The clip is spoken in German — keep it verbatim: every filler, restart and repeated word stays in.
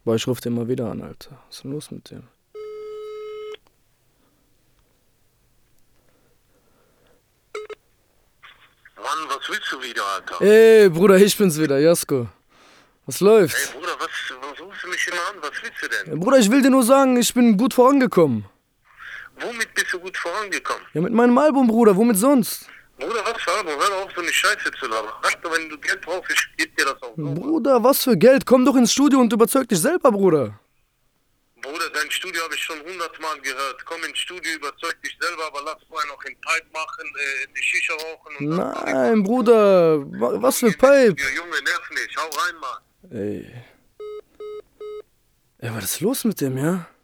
Boah, ich ruf den mal wieder an, Alter. Was ist denn los mit dem? Mann, was willst du wieder, Alter? Ey, Bruder, ich bin's wieder, Jasko. Was läuft? Ey, Bruder, was, was rufst du mich immer an? Was willst du denn? Ja, Bruder, ich will dir nur sagen, ich bin gut vorangekommen. Womit bist du gut vorangekommen? Ja, mit meinem Album, Bruder, womit sonst? Bruder, was für Album? Hör auf, so eine Scheiße zu labern. Alter, wenn du Geld brauchst, ich geb dir das auch so. Bruder, was für Geld? Komm doch ins Studio und überzeug dich selber, Bruder. Bruder, dein Studio habe ich schon hundertmal gehört. Komm ins Studio, überzeug dich selber, aber lass vorher noch in Pipe machen, äh, die Shisha rauchen und dann... Nein, Bruder, wa- was für Pipe? Ja, Junge, nerv nicht, hau rein, Mann. Ey. Ey, was ist los mit dem, ja?